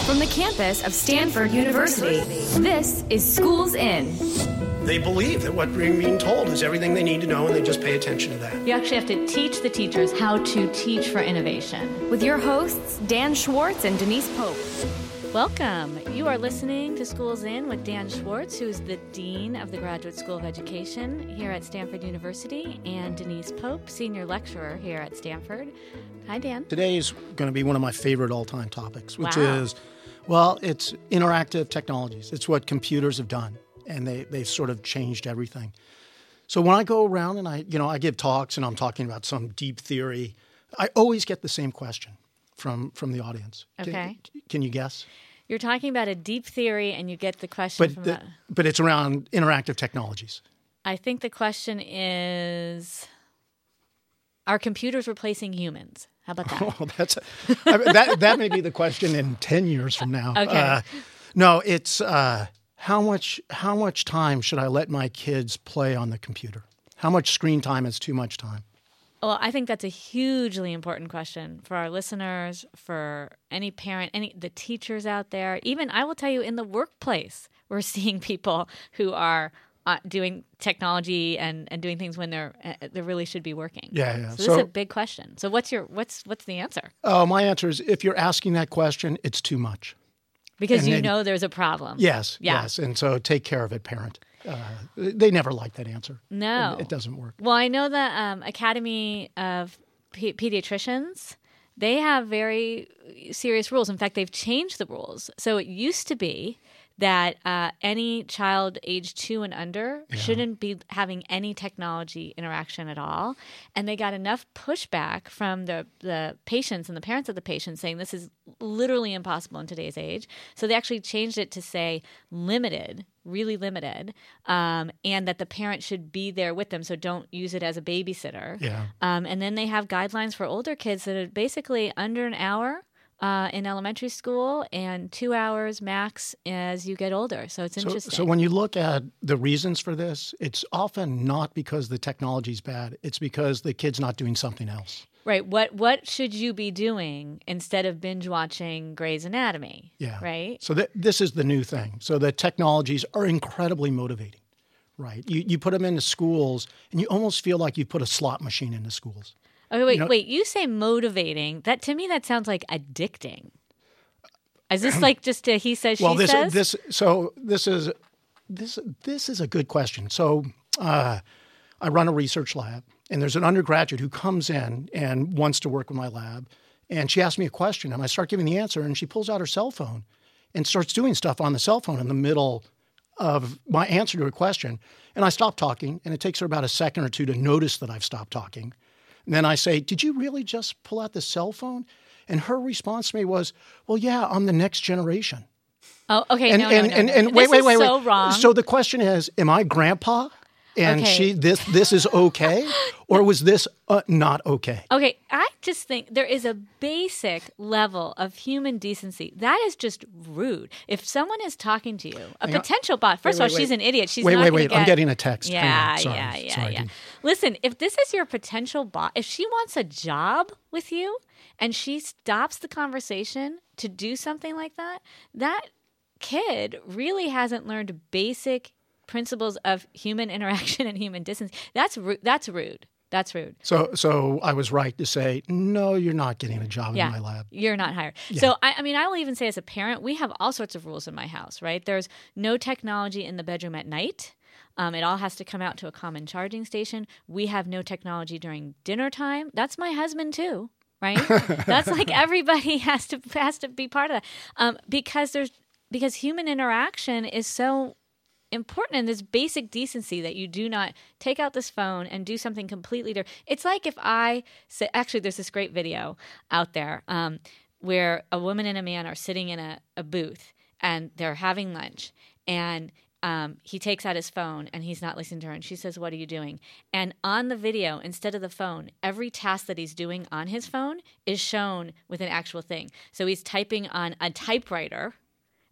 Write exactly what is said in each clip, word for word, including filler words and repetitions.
From the campus of Stanford University, this is Schools In. They believe that what they're being told is everything they need to know, and they just pay attention to that. You actually have to teach the teachers how to teach for innovation. With your hosts, Dan Schwartz and Denise Pope. Welcome. You are listening to Schools In with Dan Schwartz, who is the Dean of the Graduate School of Education here at Stanford University, and Denise Pope, Senior Lecturer here at Stanford. Hi, Dan. Today is going to be one of my favorite all-time topics, which Wow. is, well, it's interactive technologies. It's what computers have done, and they, they've sort of changed everything. So when I go around and I, you know, I give talks and I'm talking about some deep theory, I always get the same question from, from the audience. Okay. Can, can you guess? You're talking about a deep theory, and you get the question But from the, the... but it's around interactive technologies. I think the question is, are computers replacing humans? How about that? Oh, that's I mean, that. That may be the question in ten years from now. Okay. Uh, no, it's uh, how much how much time should I let my kids play on the computer? How much screen time is too much time? Well, I think that's a hugely important question for our listeners, for any parent, any the teachers out there. Even I will tell you, in the workplace, we're seeing people who are uh, doing technology and, and doing things when they're uh, they really should be working. Yeah, yeah. So, this So- is a big question. So what's your what's what's the answer? Oh, my answer is if you're asking that question, it's too much. Because And you then- know there's a problem. Yes, Yeah. yes, and so take care of it, parent. Uh, they never like that answer. No. it, it doesn't work. Well, I know the um, Academy of P- Pediatricians, they have very serious rules. In fact, they've changed the rules. So it used to be that uh, any child age two and under shouldn't be having any technology interaction at all. And they got enough pushback from the, the patients and the parents of the patients saying this is literally impossible in today's age. So they actually changed it to say limited, really limited, um, and that the parent should be there with them. So don't use it as a babysitter. Yeah. Um, and then they have guidelines for older kids that are basically under an hour uh, in elementary school and two hours max as you get older. So it's So, interesting. so when you look at the reasons for this, it's often not because the technology's bad. It's because the kid's not doing something else. Right. What what should you be doing instead of binge watching Grey's Anatomy? Yeah. Right. So th- this is the new thing. So the technologies are incredibly motivating, right? You you put them into schools, and you almost feel like you put a slot machine into schools. Okay, wait, You know- wait. You say motivating. That to me, that sounds like addicting. Is this like just a he says, Well, she this says? this so this is this this is a good question. So uh, I run a research lab, and there's an undergraduate who comes in and wants to work with my lab, and she asks me a question, and I start giving the answer, and she pulls out her cell phone and starts doing stuff on the cell phone in the middle of my answer to a question, and I stop talking, and it takes her about a second or two to notice that I've stopped talking. And then I say, "Did you really just pull out the cell phone?" And her response to me was, "Well, yeah, I'm the next generation." oh, okay. And no, and, no, no, and, no. and This wait, wait, is wait, wait. so wrong. So the question is, am I grandpa? And Okay. she this this is okay, or was this uh, not okay? Okay, I just think there is a basic level of human decency. That is just rude. If someone is talking to you, a Hang on. potential bot, first Wait, of all, wait, she's wait. an idiot. She's Wait, not wait, gonna wait. I'm get- getting a text. Hang Yeah, on. Sorry. yeah, yeah, Sorry, yeah. dude. Listen, if this is your potential bot, if she wants a job with you and she stops the conversation to do something like that, that kid really hasn't learned basic principles of human interaction and human distance. That's ru- that's rude. That's rude. So so I was right to say, no, you're not getting a job Yeah, in my lab. you're not hired. So, I, I mean, I will even say as a parent, we have all sorts of rules in my house, right? There's no technology in the bedroom at night. Um, it all has to come out to a common charging station. We have no technology during dinner time. That's my husband too, right? That's like everybody has to has to be part of that um, because there's because human interaction is so important in this basic decency that you do not take out this phone and do something completely different. It's like if I say, actually, there's this great video out there um, where a woman and a man are sitting in a, a booth and they're having lunch, and um, he takes out his phone and he's not listening to her, and she says, "What are you doing?" And on the video, instead of the phone, every task that he's doing on his phone is shown with an actual thing. So he's typing on a typewriter,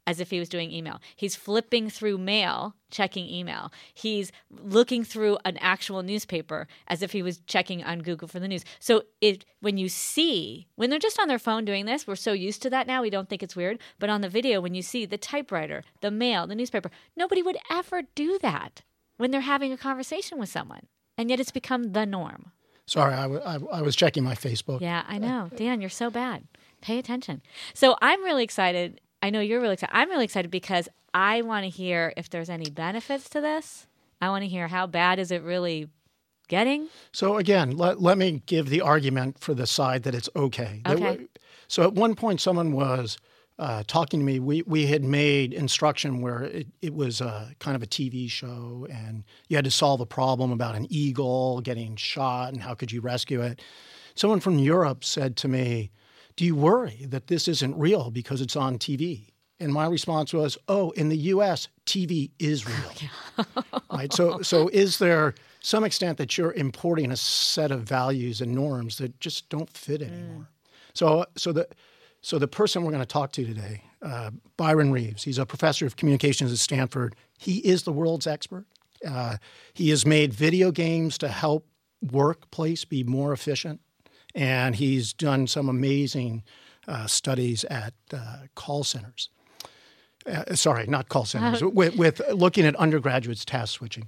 as if he was doing email. He's flipping through mail, checking email. He's looking through an actual newspaper as if he was checking on Google for the news. So it, when you see, when they're just on their phone doing this, we're so used to that now, we don't think it's weird. But on the video, when you see the typewriter, the mail, the newspaper, nobody would ever do that when they're having a conversation with someone. And yet it's become the norm. Sorry, I, w- I, I was checking my Facebook. Yeah, I know. Dan, you're so bad. Pay attention. So I'm really excited. I know you're really excited. I'm really excited because I want to hear if there's any benefits to this. I want to hear how bad is it really getting? So again, let, let me give the argument for the side that it's okay. That Okay. we- so at one point, someone was uh, talking to me. We we had made instruction where it, it was uh, kind of a T V show, and you had to solve a problem about an eagle getting shot and how could you rescue it. Someone from Europe said to me, "Do you worry that this isn't real because it's on T V?" And my response was, "Oh, in the U S, T V is real." Right? So, so is there some extent that you're importing a set of values and norms that just don't fit anymore? So, so the so the person we're going to talk to today, uh, Byron Reeves, he's a professor of communications at Stanford. He is the world's expert. Uh, he has made video games to help workplace be more efficient. And he's done some amazing uh, studies at uh, call centers. Uh, sorry, not call centers, with, with looking at undergraduates task switching.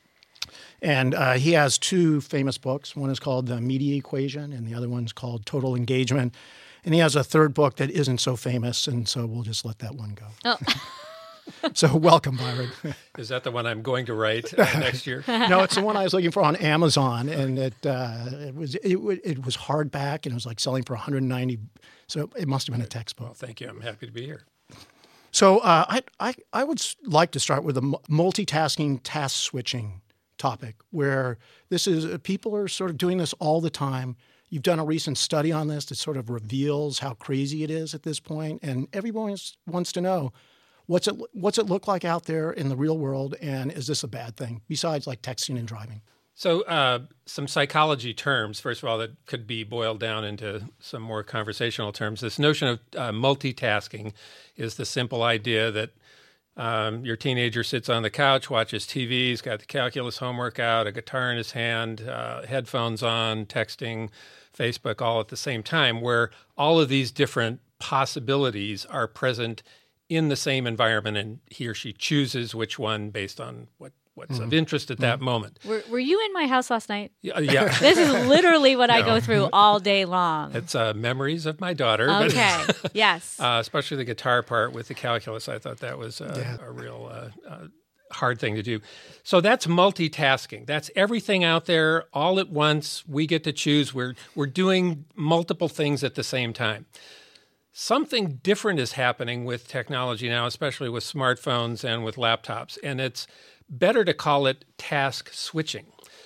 And uh, he has two famous books. One is called The Media Equation, and the other one's called Total Engagement. And he has a third book that isn't so famous, and so we'll just let that one go. Oh. So welcome, Byron. Is that the one I'm going to write uh, next year? No, it's the one I was looking for on Amazon, and it uh, it was it, it was hardback, and it was like selling for one hundred ninety. So it must have been a textbook. Well, thank you. I'm happy to be here. So uh, I, I I would like to start with a multitasking task switching topic, where this is people are sort of doing this all the time. You've done a recent study on this that sort of reveals how crazy it is at this point, and everyone wants to know, what's it what's it look like out there in the real world, and is this a bad thing besides like texting and driving? So uh, some psychology terms, first of all, that could be boiled down into some more conversational terms. This notion of uh, multitasking is the simple idea that um, your teenager sits on the couch, watches T V, he's got the calculus homework out, a guitar in his hand, uh, headphones on, texting, Facebook all at the same time, where all of these different possibilities are present in the same environment, and he or she chooses which one based on what, what's mm-hmm. of interest at that mm-hmm. moment. Were, were you in my house last night? Yeah. yeah. This is literally what no. I go through all day long. It's uh, memories of my daughter. Okay, but, yes. Uh, especially the guitar part with the calculus. I thought that was uh, yeah. a real uh, uh, hard thing to do. So that's multitasking. That's everything out there all at once. We get to choose. We're we're doing multiple things at the same time. Something different is happening with technology now, especially with smartphones and with laptops, and it's better to call it task switching.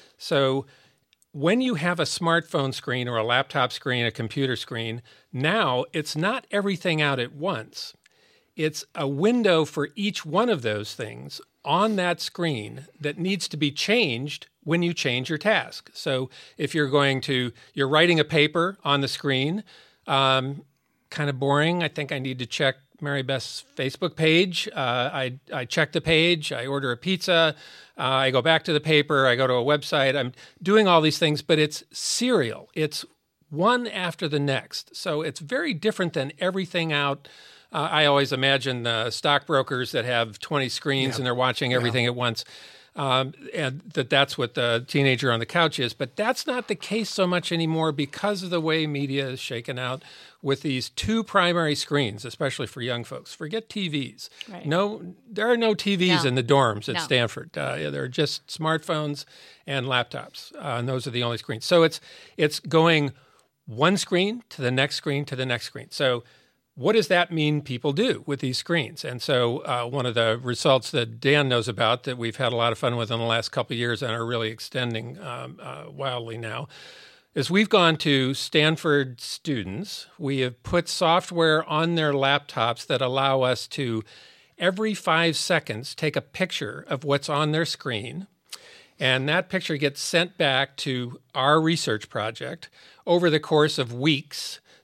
So when you have a smartphone screen or a laptop screen, a computer screen, now it's not everything out at once. It's a window for each one of those things on that screen that needs to be changed when you change your task. So if you're going to, you're writing a paper on the screen, um, kind of boring. I think I need to check Mary Beth's Facebook page. Uh, I, I check the page. I order a pizza. Uh, I go back to the paper. I go to a website. I'm doing all these things, but it's serial. It's one after the next. So it's very different than everything out. Uh, I always imagine the stockbrokers that have twenty screens yeah. and they're watching everything yeah. at once. Um, and that that's what the teenager on the couch is. But that's not the case so much anymore because of the way media is shaken out with these two primary screens, especially for young folks. Forget T Vs. Right. No, there are no T Vs no. in the dorms at no. Stanford. Uh, yeah, there are just smartphones and laptops, uh, and those are the only screens. So it's it's going one screen to the next screen to the next screen. So what does that mean people do with these screens? And so uh, one of the results that Dan knows about that we've had a lot of fun with in the last couple of years and are really extending um, uh, wildly now is we've gone to Stanford students. We have put software on their laptops that allow us to, every five seconds, take a picture of what's on their screen. And that picture gets sent back to our research project over the course of weeks.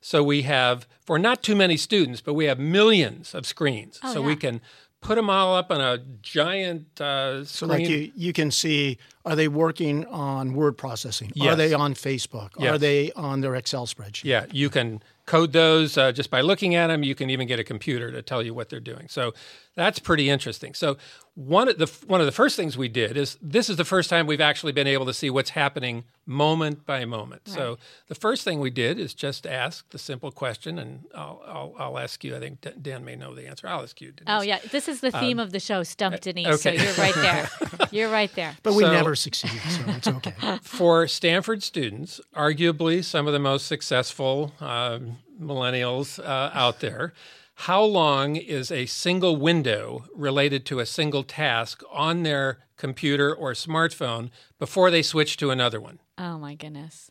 So we have, for not too many students, but we have millions of screens. Oh, so yeah. we can put them all up on a giant uh, screen. So like you, you can see, are they working on word processing? Yes. Are they on Facebook? Yes. Are they on their Excel spreadsheet? Yeah, you can code those uh, just by looking at them. You can even get a computer to tell you what they're doing. So that's pretty interesting. So one of the one of the first things we did is this is the first time we've actually been able to see what's happening moment by moment. Right. So the first thing we did is just ask the simple question, and I'll I'll, I'll ask you. I think Dan may know the answer. I'll ask you, Denise. Oh, yeah. This is the theme of the show, Stump Denise. okay. So you're right there. You're right there. But we So- never succeed, so it's okay. For Stanford students, arguably some of the most successful um, millennials uh, out there, how long is a single window related to a single task on their computer or smartphone before they switch to another one? Oh, my goodness.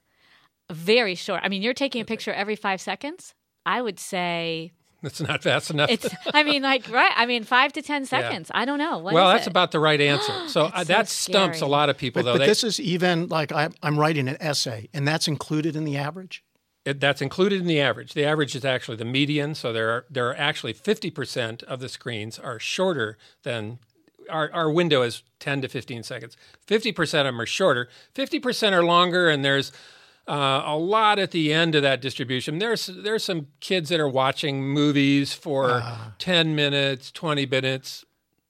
Very short. I mean, you're taking a picture every five seconds. I would say That's not fast enough. it's, I mean, like, right. I mean, five to ten seconds. I don't know. What well, is that's it? about the right answer. So uh, That's so that stumps a scary. lot of people, But, though. but They- this is even like I, I'm writing an essay, and that's included in the average? It, that's included in the average. The average is actually the median. So there are there are actually fifty percent of the screens are shorter than our, our window is ten to fifteen seconds. fifty percent of them are shorter. fifty percent are longer, and there's uh, a lot at the end of that distribution. There's there's some kids that are watching movies for ten minutes, twenty minutes.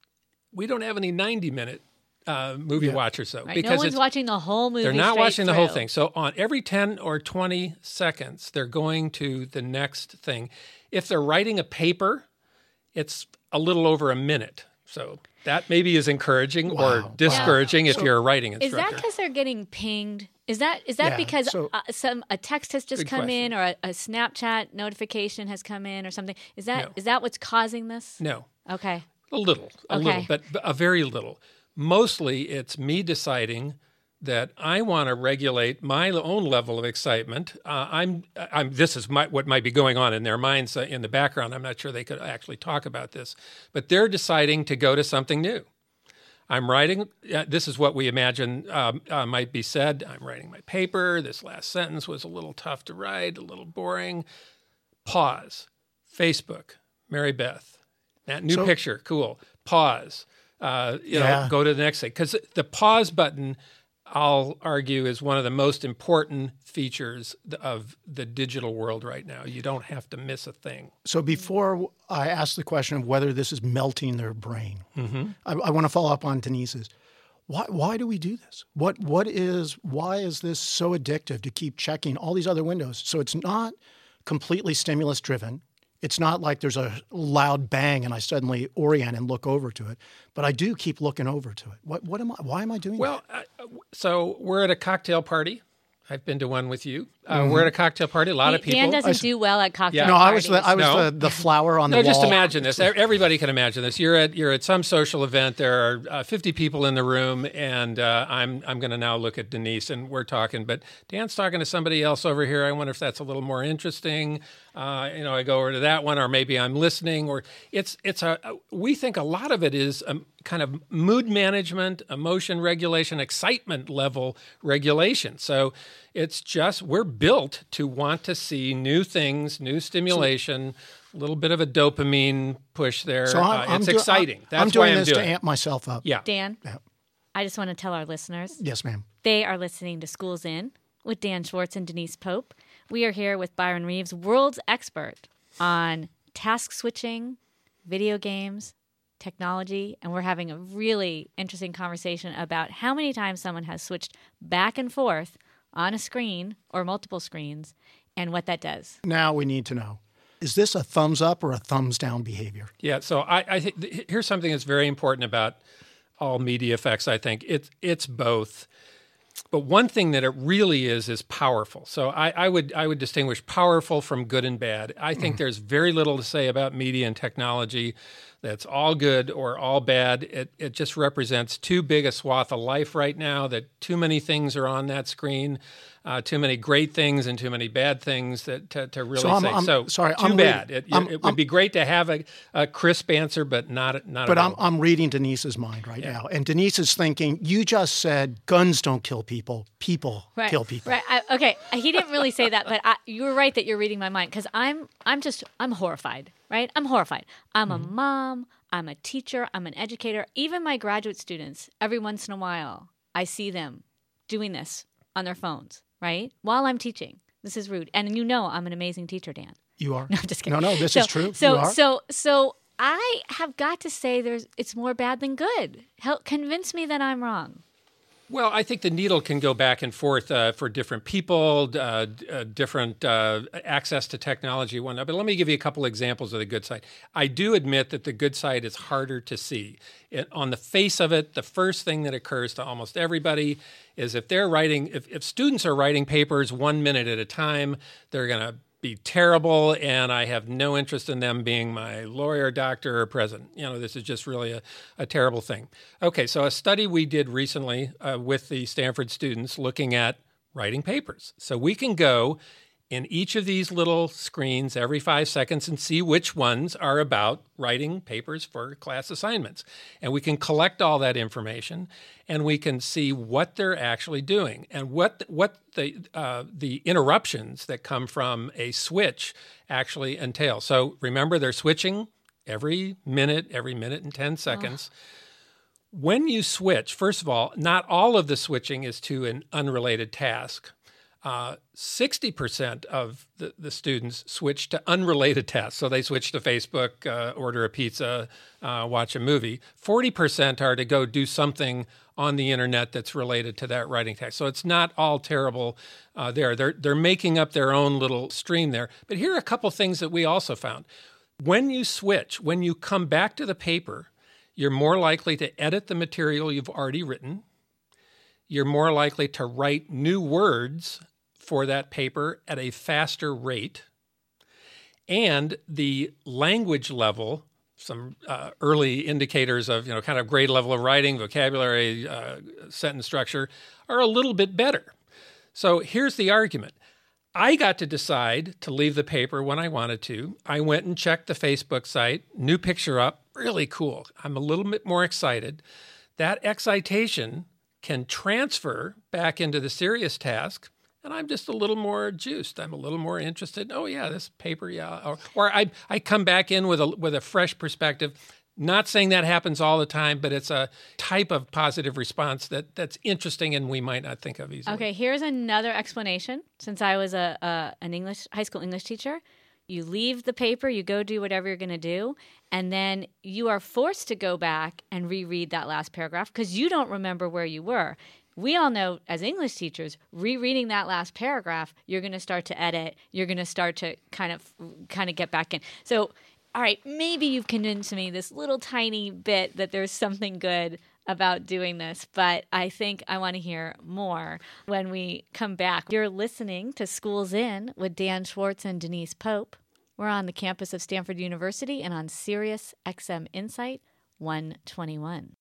We don't have any ninety minute uh, movie Yeah. watchers, though, Right. No because one's it's watching the whole movie. they're not straight watching the whole through. thing. So on every ten or twenty seconds, they're going to the next thing. If they're writing a paper, it's a little over a minute. So that maybe is encouraging or Wow. discouraging if you're a writing Is instructor. that because they're getting pinged? Is that is that Yeah, because so- uh, some a text has just Good come question. in or a, a Snapchat notification has come in or something? Is that is No. that what's causing this? No, Okay. a little, a Okay. little, but but a very little. Mostly it's me deciding that I want to regulate my own level of excitement. Uh, I'm, I'm. This is my, what might be going on in their minds uh, in the background. I'm not sure they could actually talk about this, but they're deciding to go to something new. I'm writing. Uh, this is what we imagine um, uh, might be said. I'm writing my paper. This last sentence was a little tough to write, a little boring. Pause. Facebook. Mary Beth. That new So- picture. Cool. Pause. Uh, you know, Yeah. go to the next thing. Because the pause button, I'll argue, is one of the most important features of the digital world right now. You don't have to miss a thing. So before I ask the question of whether this is melting their brain, Mm-hmm. I, I want to follow up on Denise's. Why, why do we do this? What, what is, why is this so addictive to keep checking all these other windows? So it's not completely stimulus driven. It's not like there's a loud bang and I suddenly orient and look over to it, but I do keep looking over to it. What, what am I, why am I doing Well, uh, so we're at a cocktail party. I've been to one with you. Uh, We're at a cocktail party. A lot of people. Dan doesn't I s- do well at cocktail Yeah. that? No, I was parties. the, I was No. the, the flower on the No, wall. just imagine this. E- Everybody can imagine this. You're at you're at some social event. There are uh, fifty people in the room, and uh, I'm I'm going to now look at Denise, and we're talking. But Dan's talking to somebody else over here. I wonder if that's a little more interesting. Uh, you know, I go over to that one, or maybe I'm listening. Or it's it's a we think a lot of it is um, kind of mood management, emotion regulation, excitement level regulation. So it's just we're built to want to see new things, new stimulation, a little bit of a dopamine push there. So I'm, Uh, I'm it's do- exciting. I'm, That's I'm doing why I'm this doing to it. amp myself up. Yeah. Dan, Yeah. I just want to tell our listeners Yes, ma'am. they are listening to Schools In with Dan Schwartz and Denise Pope. We are here with Byron Reeves, world's expert on task switching, video games, technology, and we're having a really interesting conversation about how many times someone has switched back and forth on a screen or multiple screens and what that does. Now we need to know, is this a thumbs up or a thumbs down behavior? Yeah. So I, I think th- here's something that's very important about all media effects. I think it's it's both. But one thing that it really is is powerful. So I, I would I would distinguish powerful from good and bad. I think there's very little to say about media and technology that's all good or all bad. It it just represents too big a swath of life right now. That too many things are on that screen. uh, too many great things and too many bad things that to, to really So I'm- say. I'm- so sorry, too I'm bad. reading- It, I'm- it would I'm- be great to have a, a crisp answer, but not not. But I'm, available. I'm reading Denise's mind right now. And Denise is thinking, you just said guns don't kill people, people Right, kill people. Right. I, okay. He didn't really say that, but I, you were right that you're reading my mind because I'm I'm just I'm horrified. Right. I'm horrified. I'm Mm-hmm. a mom. I'm a teacher. I'm an educator. Even my graduate students, every once in a while, I see them doing this on their phones. Right, while I'm teaching. This is rude, and you know I'm an amazing teacher, Dan. You are. No, I'm just kidding. No, no, this so, is true. So you are. so so I have got to say there's it's more bad than good. Help convince me that I'm wrong. Well, I think the needle can go back and forth uh, for different people, uh, d- uh, different uh, access to technology, and whatnot. But let me give you a couple examples of the good side. I do admit that the good side is harder to see. It, on the face of it, the first thing that occurs to almost everybody is if they're writing, if, if students are writing papers one minute at a time, they're going to be terrible, and I have no interest in them being my lawyer, doctor, or president. You know, this is just really a, a terrible thing. Okay, so a study we did recently uh, with the Stanford students looking at writing papers. So we can go in each of these little screens every five seconds and see which ones are about writing papers for class assignments. And we can collect all that information, and we can see what they're actually doing and what what the uh, the interruptions that come from a switch actually entail. So remember, they're switching every minute, every minute and ten seconds. Oh. When you switch, first of all, not all of the switching is to an unrelated task. Uh, sixty percent of the, the students switch to unrelated tasks. So they switch to Facebook, uh, order a pizza, uh, watch a movie. forty percent are to go do something on the internet that's related to that writing task. So it's not all terrible uh, there. They're, they're making up their own little stream there. But here are a couple things that we also found. When you switch, when you come back to the paper, you're more likely to edit the material you've already written. You're more likely to write new words for that paper at a faster rate. And the language level, some uh, early indicators of, you know, kind of grade level of writing, vocabulary, uh, sentence structure, are a little bit better. So here's the argument. I got to decide to leave the paper when I wanted to. I went and checked the Facebook site, new picture up, really cool. I'm a little bit more excited. That excitation can transfer back into the serious task, and I'm just a little more juiced. I'm a little more interested. Oh yeah, this paper, yeah. Or, or I I come back in with a with a fresh perspective. Not saying that happens all the time, but it's a type of positive response that that's interesting and we might not think of easily. Okay, here's another explanation. Since I was a, a an English high school English teacher, you leave the paper, you go do whatever you're going to do, and then you are forced to go back and reread that last paragraph because you don't remember where you were. We all know as English teachers, rereading that last paragraph, you're going to start to edit. You're going to start to kind of kind of get back in. So, all right, maybe you've convinced me this little tiny bit that there's something good about doing this, but I think I want to hear more when we come back. You're listening to Schools In with Dan Schwartz and Denise Pope. We're on the campus of Stanford University and on Sirius X M Insight one twenty-one.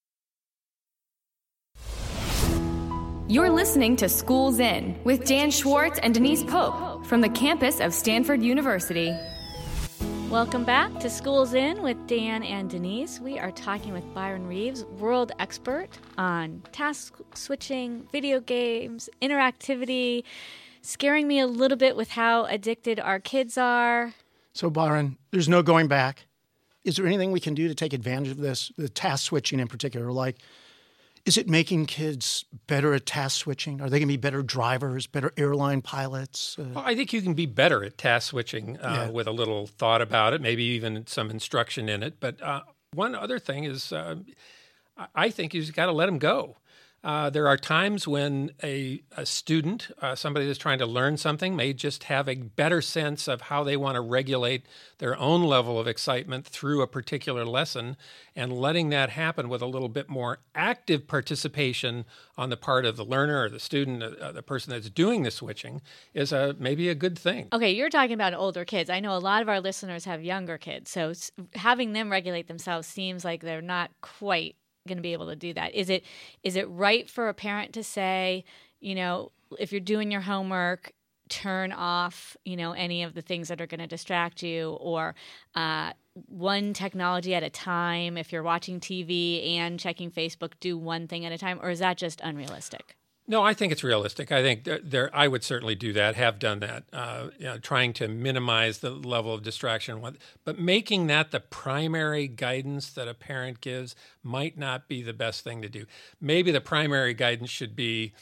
You're listening to Schools In with Dan Schwartz and Denise Pope from the campus of Stanford University. Welcome back to Schools In with Dan and Denise. We are talking with Byron Reeves, world expert on task switching, video games, interactivity, scaring me a little bit with how addicted our kids are. So, Byron, there's no going back. Is there anything we can do to take advantage of this, the task switching in particular? Like, is it making kids better at task switching? Are they going to be better drivers, better airline pilots? Uh, well, I think you can be better at task switching uh, yeah. with a little thought about it, maybe even some instruction in it. But uh, one other thing is uh, I think you've got to let them go. Uh, there are times when a, a student, uh, somebody that's trying to learn something, may just have a better sense of how they want to regulate their own level of excitement through a particular lesson, and letting that happen with a little bit more active participation on the part of the learner or the student, uh, the person that's doing the switching, is a, maybe a good thing. Okay, you're talking about older kids. I know a lot of our listeners have younger kids, so having them regulate themselves seems like they're not quite going to be able to do that. Is it is it right for a parent to say, you know, if you're doing your homework, turn off, you know, any of the things that are going to distract you, or uh, one technology at a time. If you're watching T V and checking Facebook, do one thing at a time, or is that just unrealistic? No, I think it's realistic. I think there, there I would certainly do that, have done that, uh, you know, trying to minimize the level of distraction. But making that the primary guidance that a parent gives might not be the best thing to do. Maybe the primary guidance should be,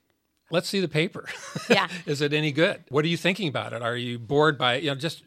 let's see the paper. Yeah. Is it any good? What are you thinking about it? Are you bored by it? You know, just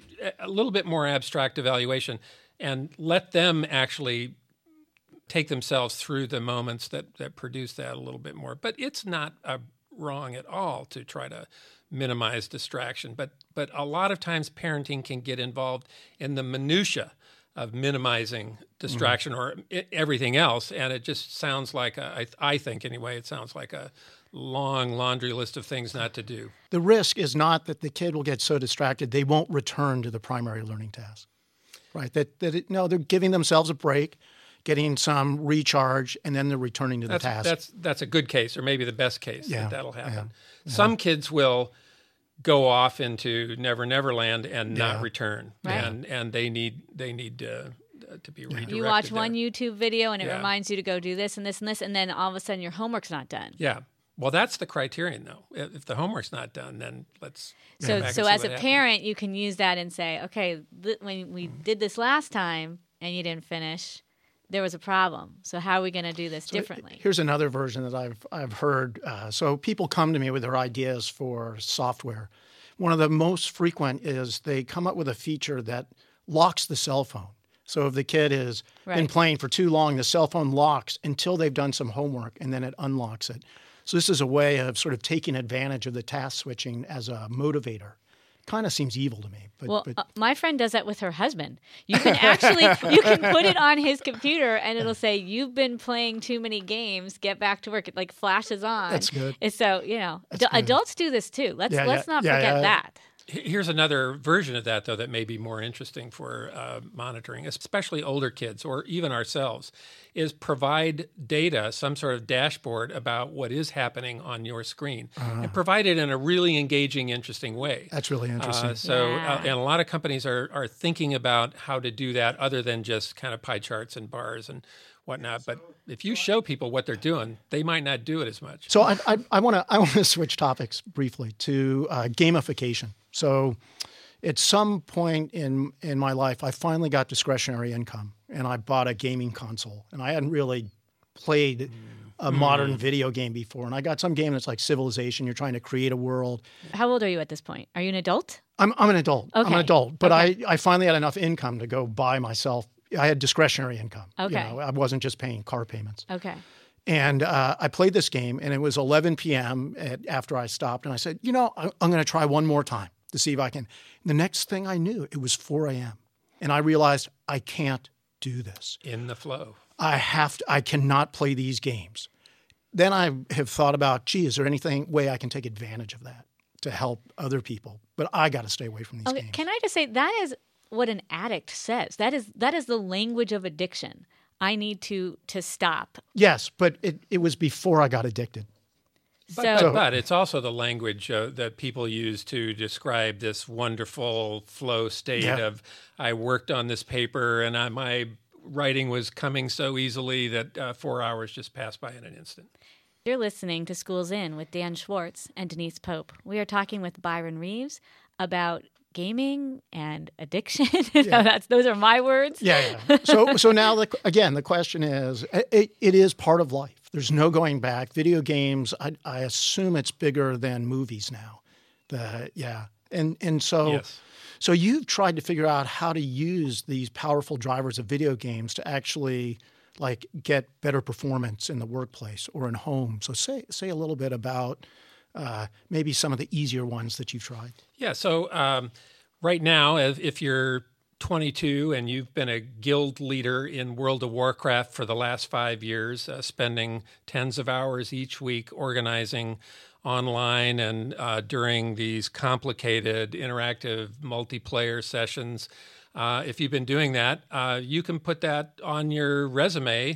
a little bit more abstract evaluation, and let them actually take themselves through the moments that, that produce that a little bit more. But it's not uh, wrong at all to try to minimize distraction. But but a lot of times parenting can get involved in the minutia of minimizing distraction mm-hmm. or I- everything else. And it just sounds like, a, I, I think anyway, it sounds like a long laundry list of things not to do. The risk is not that the kid will get so distracted they won't return to the primary learning task, right? That, that it, no, they're giving themselves a break, getting some recharge, and then they're returning to the that's, task. That's that's a good case, or maybe the best case yeah, that that'll happen. Yeah, yeah. Some kids will go off into Never Never Land and yeah. not return, right. and and they need they need uh, to be redirected. You watch there. one YouTube video and it yeah. reminds you to go do this and this and this, and then all of a sudden your homework's not done. Yeah. Well, that's the criterion, though. If the homework's not done, then let's. So, back so and see as a what parent, you can use that and say, okay, th- when we did this last time and you didn't finish, there was a problem. So how are we going to do this so differently? Here's another version that I've I've heard. Uh, so people come to me with their ideas for software. One of the most frequent is they come up with a feature that locks the cell phone. So if the kid has right. been playing for too long, the cell phone locks until they've done some homework, and then it unlocks it. So this is a way of sort of taking advantage of the task switching as a motivator. Kind of seems evil to me. But, well, but... Uh, my friend does that with her husband. You can actually you can put it on his computer and it'll say, "You've been playing too many games. Get back to work." It like flashes on. That's good. And so you know, That's d- good. adults do this too. Let's yeah, let's yeah, not yeah, forget yeah. that. Here's another version of that, though, that may be more interesting for uh, monitoring, especially older kids or even ourselves, is provide data, some sort of dashboard about what is happening on your screen, uh, and provide it in a really engaging, interesting way. That's really interesting. Uh, so, Yeah. uh, and a lot of companies are are thinking about how to do that other than just kind of pie charts and bars and whatnot. But if you show people what they're doing, they might not do it as much. So I I want to I want to switch topics briefly to uh, gamification. So at some point in in my life, I finally got discretionary income, and I bought a gaming console. And I hadn't really played a mm. modern video game before. And I got some game that's like Civilization. You're trying to create a world. How old are you at this point? Are you an adult? I'm I'm an adult. Okay. I'm an adult. But Okay. I, I finally had enough income to go buy myself. I had discretionary income. Okay. You know, I wasn't just paying car payments. Okay. And uh, I played this game, and it was eleven p.m. At, after I stopped. And I said, you know, I, I'm going to try one more time to see if I can. The next thing I knew, it was four a.m. And I realized I can't do this. In the flow. I have to, I cannot play these games. Then I have thought about, gee, is there anything way I can take advantage of that to help other people? But I got to stay away from these Okay. games. Can I just say that is what an addict says. That is that is the language of addiction. I need to to stop. Yes, but it, it was before I got addicted. But, So- but, but it's also the language uh, that people use to describe this wonderful flow state Yeah. of, I worked on this paper and I, my writing was coming so easily that uh, four hours just passed by in an instant. You're listening to Schools In with Dan Schwartz and Denise Pope. We are talking with Byron Reeves about gaming and addiction. Yeah. That's, those are my words. Yeah, yeah. So, so now, the, again, the question is, it, it is part of life. There's no going back. Video games, I, I assume it's bigger than movies now. The, yeah. And and so, Yes. so you've tried to figure out how to use these powerful drivers of video games to actually like get better performance in the workplace or in home. So say say a little bit about uh, maybe some of the easier ones that you've tried. Yeah, so um, right now, if, if you're twenty-two and you've been a guild leader in World of Warcraft for the last five years, uh, spending tens of hours each week organizing online and uh, during these complicated interactive multiplayer sessions, uh, if you've been doing that, uh, you can put that on your resume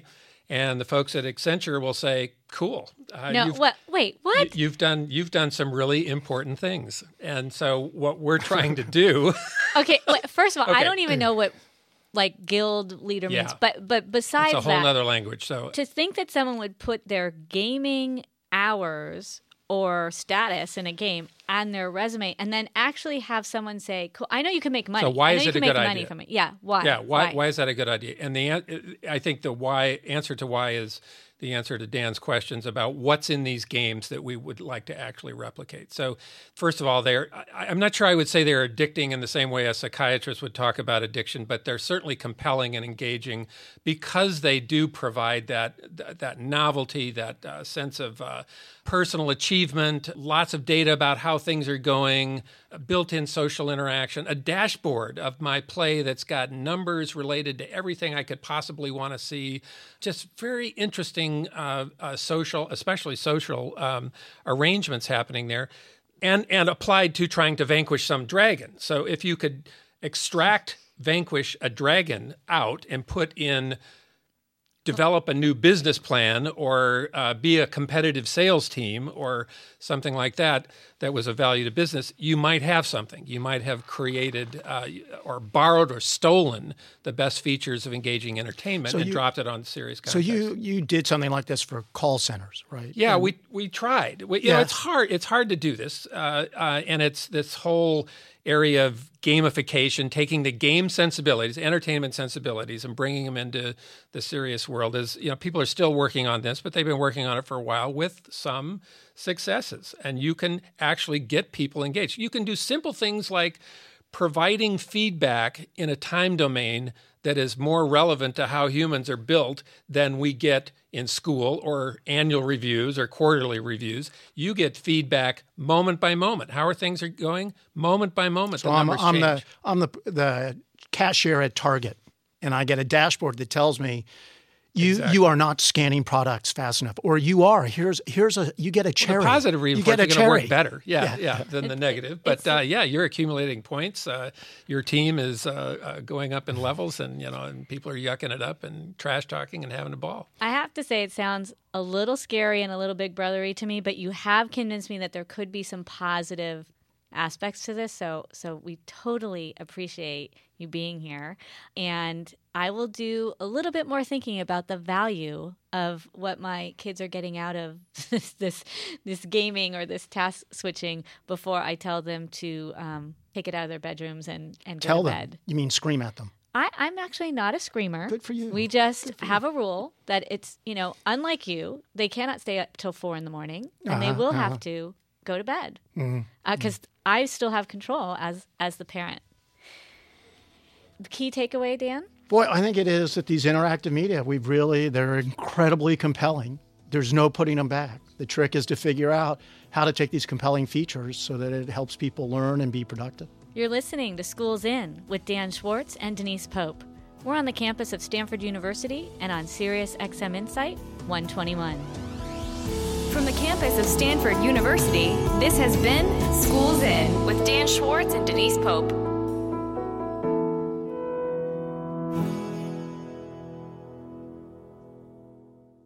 And the folks at Accenture will say, "Cool, uh, No, you've, what? Wait, what? you- you've done you've done some really important things." And so, what we're trying to do, Okay, wait, first of all, I Okay. don't even know what like guild leader means, Yeah. but but besides it's a whole that, other language. So, to think that someone would put their gaming hours or status in a game on their resume and then actually have someone say, "Cool, I know you can make money. So why I know is you it can a make good money idea? from it." Yeah, why? yeah, why, why is that a good idea? And the an- I think the why answer to why is the answer to Dan's questions about what's in these games that we would like to actually replicate. So, first of all, they're I, I'm not sure I would say they're addicting in the same way a psychiatrist would talk about addiction, but they're certainly compelling and engaging because they do provide that that, that novelty, that uh, sense of uh, personal achievement, lots of data about how things are going, built-in social interaction, a dashboard of my play that's got numbers related to everything I could possibly want to see. Just very interesting uh, uh, social, especially social um, arrangements happening there, and and applied to trying to vanquish some dragon. So if you could extract, vanquish a dragon out and put in develop a new business plan or uh, be a competitive sales team or something like that that was of value to business, you might have something. You might have created uh, or borrowed or stolen the best features of engaging entertainment So and you- dropped it on serious So context. you you did something like this for call centers, right? Yeah, And- we we tried. We, you know, Yeah. it's hard. It's hard to do this, uh, uh, and it's this whole area of gamification, taking the game sensibilities, entertainment sensibilities, and bringing them into the serious world. Is you know, people are still working on this, but they've been working on it for a while with some successes, and you can actually get people engaged. You can do simple things like providing feedback in a time domain that is more relevant to how humans are built than we get in school or annual reviews or quarterly reviews. You get feedback moment by moment. How are things are going? Moment by moment. So the I'm, numbers I'm the change. I'm the the cashier at Target, and I get a dashboard that tells me you Exactly. you are not scanning products fast enough, or you are. Here's here's a you get a cherry. The positive you reinforcement get a is going to cherry. work better, yeah, Yeah. yeah, than the negative. But uh, yeah, you're accumulating points. Uh, your team is uh, uh, going up in levels, and you know, and people are yucking it up and trash talking and having a ball. I have to say, it sounds a little scary and a little big brothery to me, but you have convinced me that there could be some positive aspects to this. So, so we totally appreciate you being here, and I will do a little bit more thinking about the value of what my kids are getting out of this this, this gaming or this task switching before I tell them to um, take it out of their bedrooms and and go Tell to them. bed. You mean scream at them? I, I'm actually not a screamer. Good for you. We just have a rule that it's, you know, unlike you, they cannot stay up till four in the morning, and they Uh-huh, will uh-huh. have to go to bed because Mm-hmm. I still have control as as the parent. The key takeaway, Dan? Boy, I think it is that these interactive media, we've really, they're incredibly compelling. There's no putting them back. The trick is to figure out how to take these compelling features so that it helps people learn and be productive. You're listening to Schools In with Dan Schwartz and Denise Pope. We're on the campus of Stanford University and on Sirius X M Insight one twenty-one. From the campus of Stanford University, this has been Schools In with Dan Schwartz and Denise Pope.